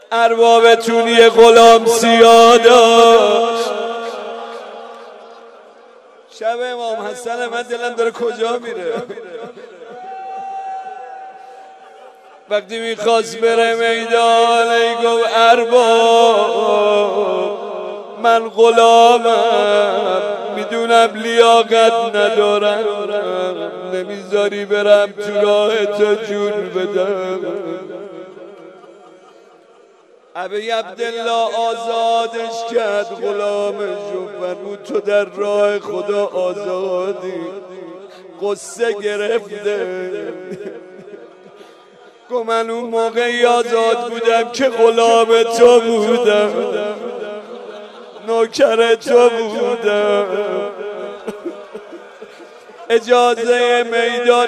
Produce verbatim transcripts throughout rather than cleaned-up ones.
اربابتون یه غلام سیاه داشت. شب امام حسن من دلم داره کجا میره. وقتی میخواست بره میدان ای گفت ارباب من غلامم، میدونم لیاقت ندارم، نمیذاری برم تو راه تو جون بدم. ابی عبدالله آزادش کرد غلامشو، فرمود تو در راه خدا آزادی. قصه گرفته گفت من اون موقعی آزاد بودم که غلام تو بودم، نوکر تو بودم. اجازه میدان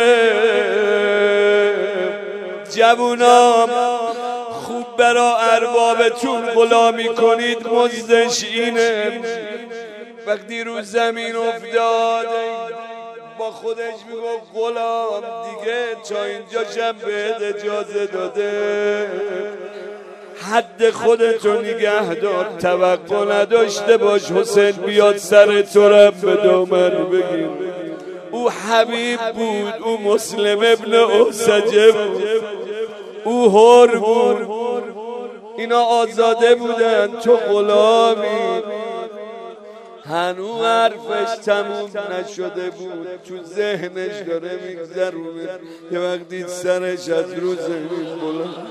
گرفت. جوونام خوب برا اربابتون غلامی کنید، مزدش اینه. وقتی رو زمین افتاد با خودش میگفت غلام دیگه تا اینجا شم بهت اجازه داده، حد خودتو نگه دار، توقع نداشته باش حسین بیاد سر تو رم به دامن بگیر. او حبیب بود، او مسلم ابن اوسجه بود، او حر بود، اینا آزاده بودن، تو غلامی. هنو حرفش تموم نشده بود، تو ذهنش داره میگذرونه یه وقتی سرش از رو زمین بلند.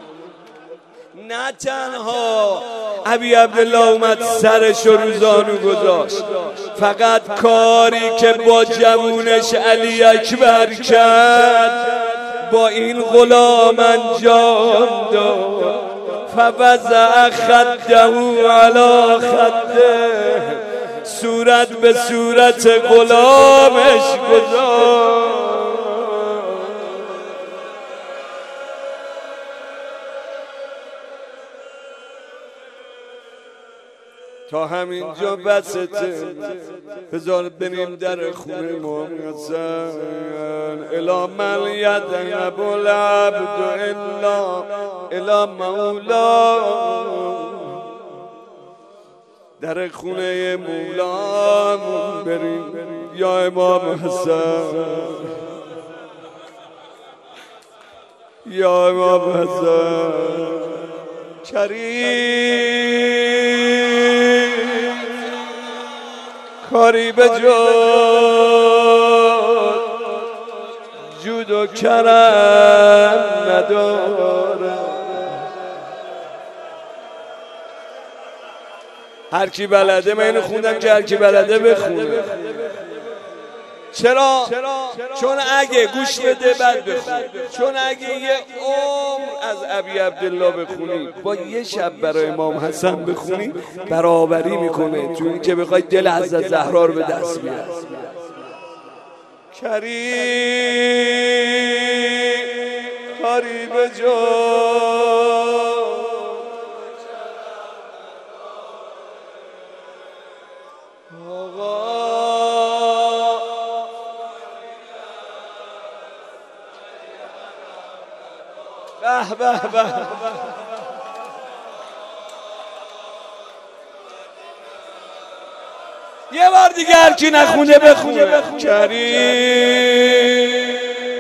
نه تنها ابی عبدالله اومد سرش رو زانو گذاشت، فقط کاری که با جوونش علی اکبر کرد با این غلام انجام داد. فوضع خده علی خده، صورت به صورت غلامش گذاشت. تا همینجا بسته، بذار بریم در خونه امام حسن. الا من یذهب العبد الا الا مولا، در خونه مولامون بریم یا امام حسن، یا امام حسن کریم. کاری به جز جود و کرم نداره. هر کی بلده، من اینو خوندم که هر کی بلده بخونه. چرا؟ چون اگه گوش بده بعد بخون، چون اگه یه عمر از ابی عبدالله بخونی با یه شب برای امام حسن بخونی برابری میکنه تو این که بخوای دل حضرت زهرا رو به دست بیاری. کریم کاری به جا به به به. یه بار دیگه هر کی نخونه بخونه. کریم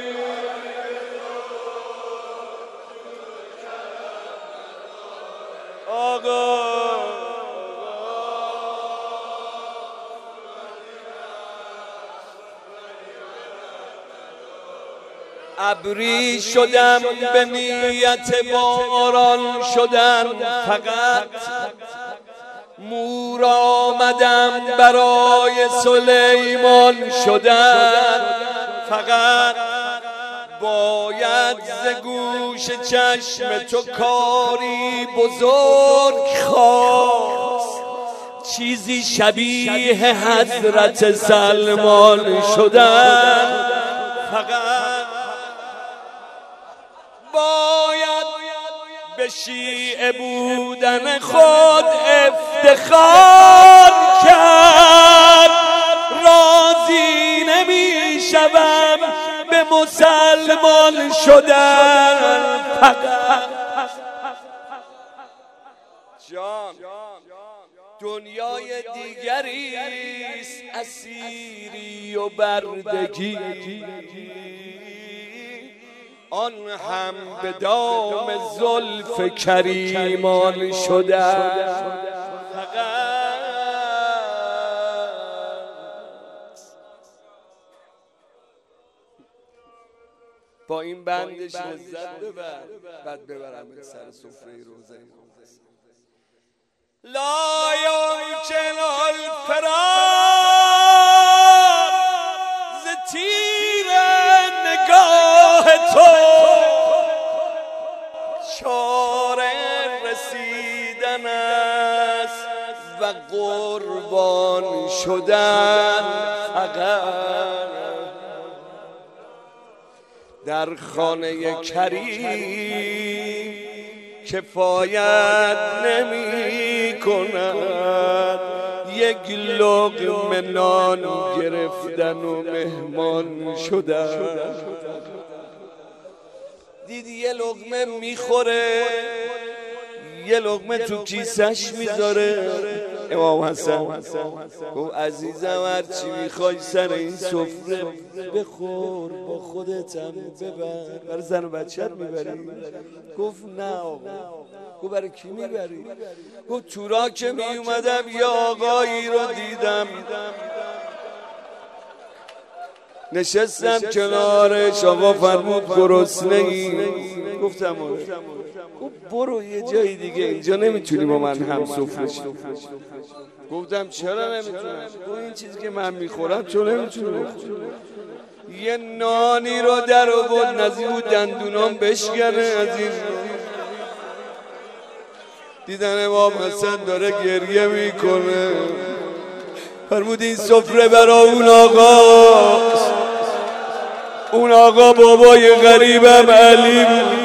آقا ابری شدم به نیت باران شدن، فقط مور آمدم برای سلیمان شدن. فقط باید ز گوش چشم تو کاری بزرگ خواست، چیزی شبیه حضرت سلمان شدن. فقط باید به شیعه بودن خود افتخار کرد، راضی نمی شوم به مسلمان شدن. فقط دنیای دیگریست اسیری و بردگی، آن هم به دام زلف کریمان شده. با این بندش لذت ببر، بعد ببرم سر سفره روزه. لا یمکن الفرار ز تیر نگاه تو، چاره رسیدن است و قربان شدن فقط. در خانه کریم کفایت نمی کند یک لقمه نان گرفتن و مهمان شدن. دیدی یه لقمه میخوره، یه لقمه تو کیسش میذاره. امام حسن گفت عزیزم هرچی میخوای سر این سفره بخور، با خودتم ببر. برای زن و بچه‌ت میبری؟ گفت نه آقا. گفت برای کی میبری؟ گفت تو را که میومدم یه آقایی رو دیدم، نشستم کنارش، آقا فرمود گرسنه ای؟ گفتم آره. گفت برو یه جای دیگه، اینجا نمیتونی با من هم سفره شی. گفتم چرا نمیتونم؟ گفت این چیزی که من میخورم تو نمیتونی بخوری. یه نانی رو در آورد نزدیک بود دندونام بشکنه از این. دیدن امام حسن داره گریه میکنه، فرمود این سفره برای اون آقا، اون آقا بابای غریبم علی.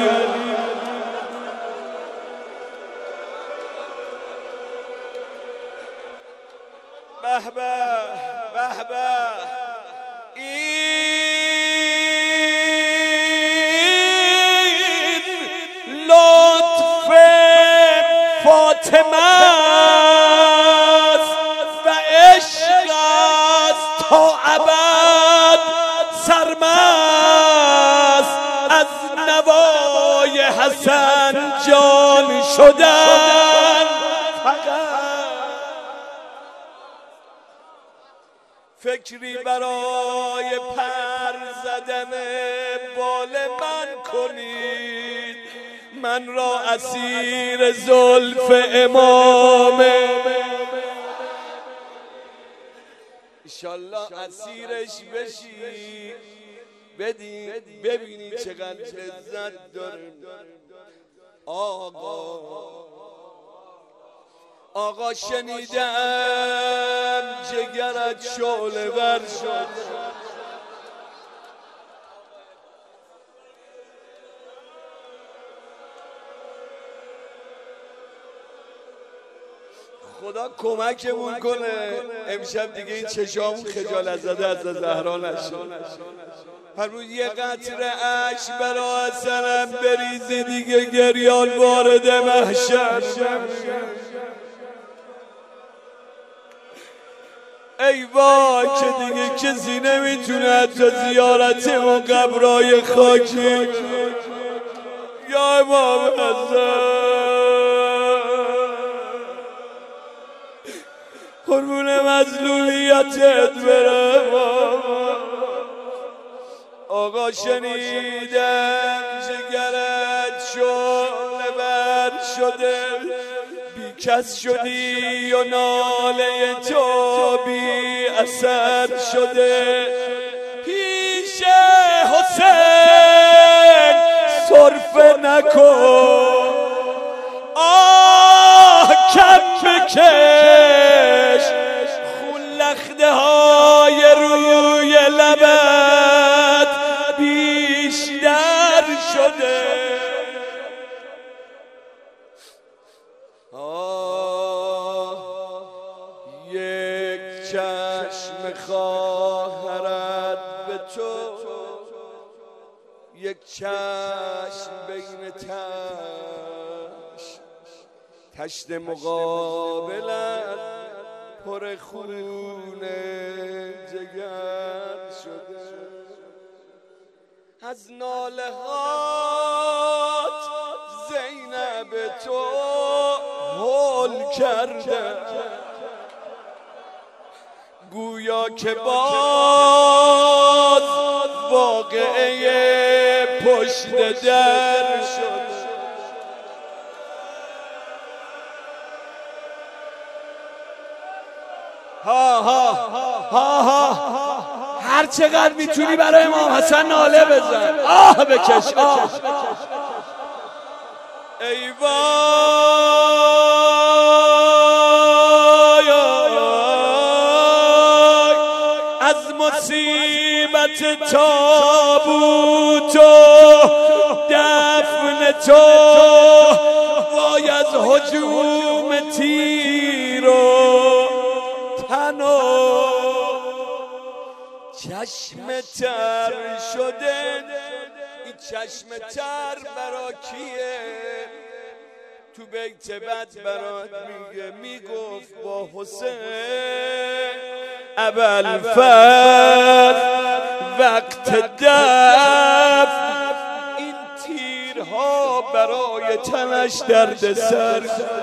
به به به به، این لطف فاطمه است و عشق است تا ابد سرمست، از نوای حسن جان شدن. فکری برای پر زدن بال من کنید، من را اسیر زلف امامه. انشالله اسیرش بشی، بدین ببینی چقدر لذت داره. آقا آقا شنیدم جگرت شعله ور شد، خدا کمکمون کنه امشب دیگه این چشامون خجالت زده از زهرا نشد. هر روز یه قطره اشک برا حسنم بریزه دیگه گریان وارد محشر. ای وای که دیگه کسی نمیتونه حتی زیارت اون قبرای خاکی. یا امام حسن قربون مظلومیتت برم. آقا شنیدم جگرت شعله ور شده، بی کس شدی و ناله تو بی اثر شده. پیش حسین صرفه نکن، آه کم بکش، خون لخته های روی لبت بیشتر شده. آه یک چشم خواهرت به تو، یک چشم بین تش تشت مقابلت پر خون جگر شده، از ناله هات زینب تو هول کرده، گویا که باز واقعه پشت در شد. ها ها ها ها هر چقدر میتونی برای امام حسن ناله بزن، آه بکش آه. ای وای از مصیبت تابوت و دفن تو، وای از هجوم تیر و تن و چشم تر شده. این چشم تر برا کیه؟ تو بیت بد برات میگه، میگفت با حسین ابوالفضل وقت دفن این تیرها برای تنش درد سر.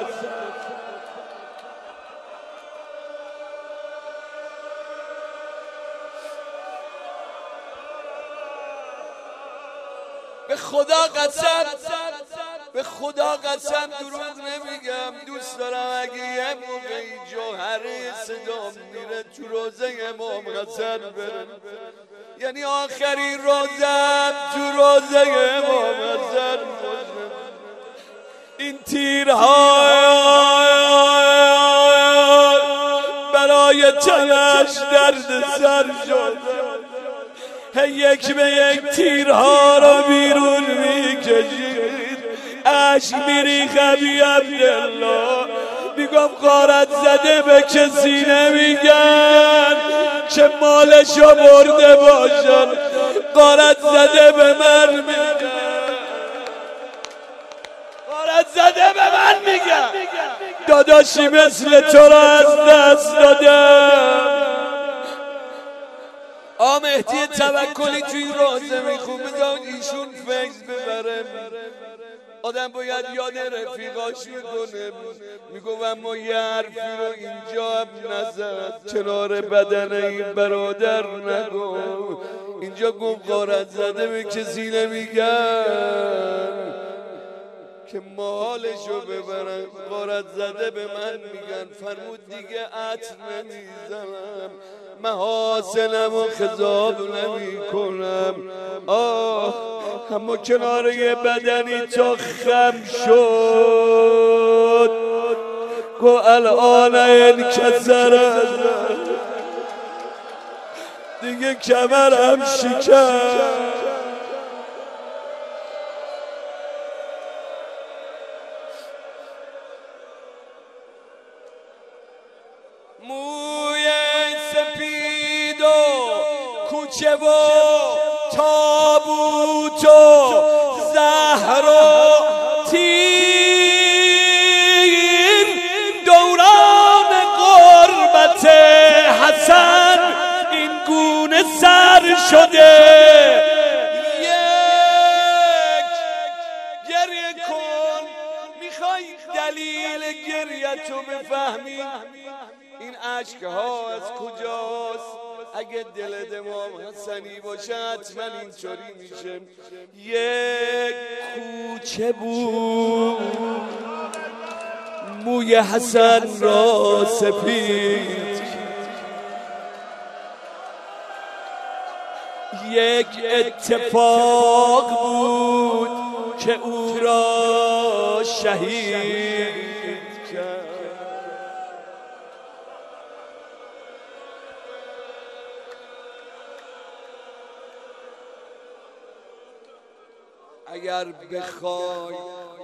به خدا قسم، به خدا قسم دروغ نمیگم، دوست دارم اگه یه موقعی جوهره صدام میره تو روزه امام حسن برم، یعنی آخرین روزم تو روزه امام حسن باشم. این تیرها برای تنش درد سر شد، یک به یک تیرها رو بیرون میکشید، عشق میریخت ابی عبدالله. میگم غارت زده به کسی نمیگن که مالشو برده باشن، غارت زده به من میگن، غارت زده به من میگن داداشی مثل تو رو از دست دادم. آ مهدی توکلی توی روزه میخون بذار ایشون فیض ببره. آدم باید یاد رفیقاش میکنه. میگو اما یه حرفی رو اینجا هم نزد، کنار بدن این برادر نگو. اینجا گم غارت زده به کسی نمیگن که مالشو ببرن، غارت زده به من میگن. فرمود دیگه عطر نمیزنم، محاسنم و خضاب نمی کنم. آه اما کنار یه بدنی تا خم شد، گو الان این کسر دیگه کمرم شکر. موی سپید و کوچه و تابوت و زهر و تیر، دوران قربت حسن این گونه سر شده. یک گریه کن، میخوای دلیل گریه‌تو بفهمی؟ این عشق ها از کجاست؟ اگه دلت امام حسنی باشه حتما اینطوری میشه. یک کوچه بود موی حسن را سپید، یک اتفاق بود که او را شهید کرد. اگر بخوای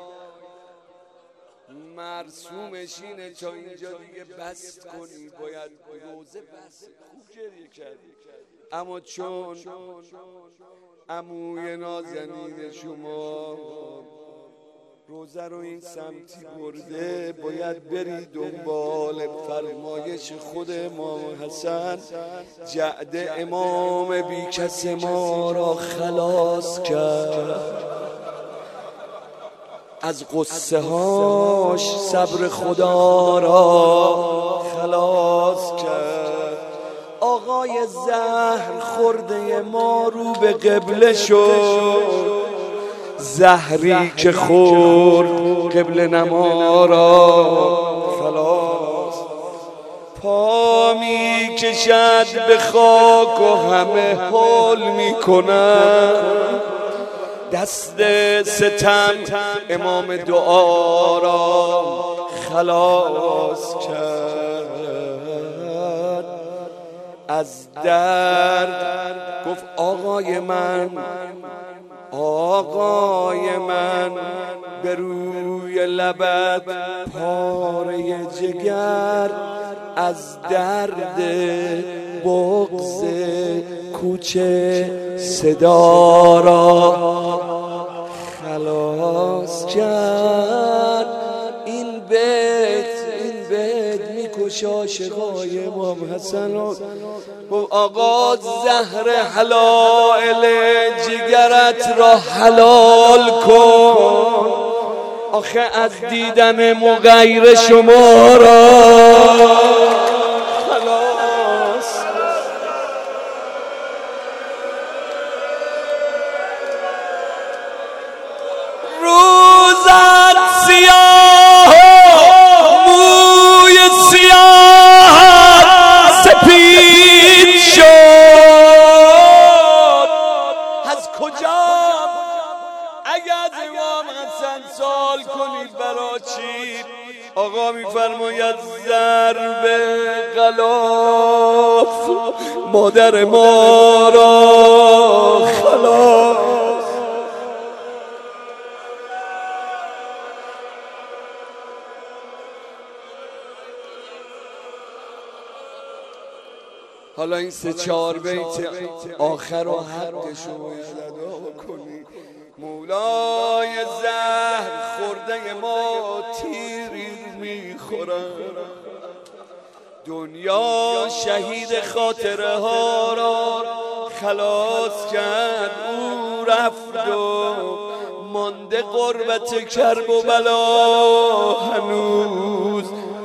مرسومش اینه تا اینجا دیگه بس کنی، باید روزه بس. خوب گریه کردی، اما چون عموی نازنین شما روزه رو این سمتی برده، باید بری دنبال فرمایش خود امام حسن. جعد امام بی کس ما را خلاص کرد، از قصه هاش صبر خدا را خلاص کرد. آقای زهر خورده ما رو به قبله شد، زهری که خورد قبله نما را خلاص. پا می کشد به خاک و همه حال می کند، دست ستم امام دعا را خلاص کرد. از درد گفت آقای من، آقای من، به روی لبت پاره جگر، از درد بغض کوچه صدا را خلاص کرد. این بیت این بیت میکشه عاشقای امام حسن. گفت آقا زهر حلال جگرت را حلال کن، آخه از دیدن مغیر شما را خلاص. روزت سیاه، موی سیاه سپید شد، از کجا؟ اگه از امام حسن سوال کنید برا چی؟ آقا میفرماید ضرب غلاف مادر ما را خلاص. حالا این سه چهار بیت آخر و حقش رو باید ادا کنی. مولای زهر خورده ما تیری میخورن، دنیا شهید خاطره ها را خلاص کرد. او رفت و مانده غربت کرب و بلا، هنوز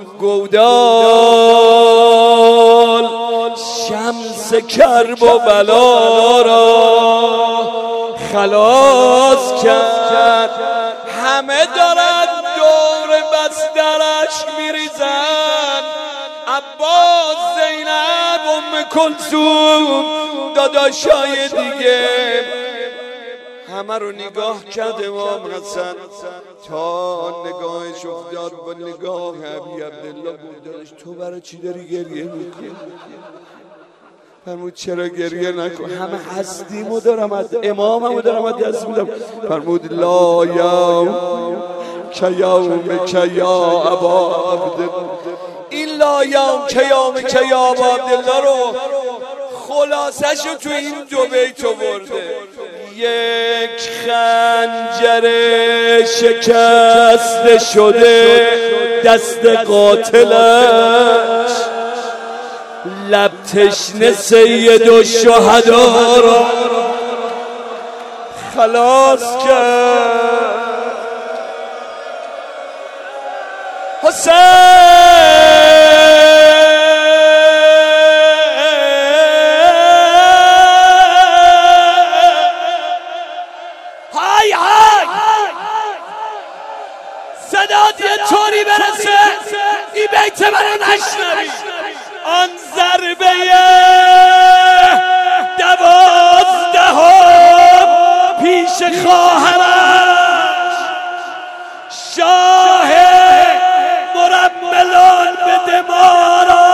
گودال شمس کرب و بلا را خلاص کرد. همه دارد دور بسترش میریزن، عباس، زینب، ام کلثوم، داداشای دیگه همه رو نگاه کرد امام حسن، تا نگاهش افتاد با نگاه ابی عبدالله بودنش. تو برای چی داری گریه میکنی؟ فرمود چرا گریه نکن، همه هستیمو دارم از اماممو دارم از دست میدم. فرمود لا یوم که یوم که یا ابا عبدالله. این لا یوم که یوم که یا ابا عبدالله رو خلاصشو تو این دو بیت آورده. یک خنجر شکسته شده دست قاتلش، لب تشنه سید الشهدا را خلاص کرد. حسین های های صدات یه طوری برسه این بیت منو نشنوی. آن ضربه دوازدهم پیش خواهرش، شاه مرملان به دمارا.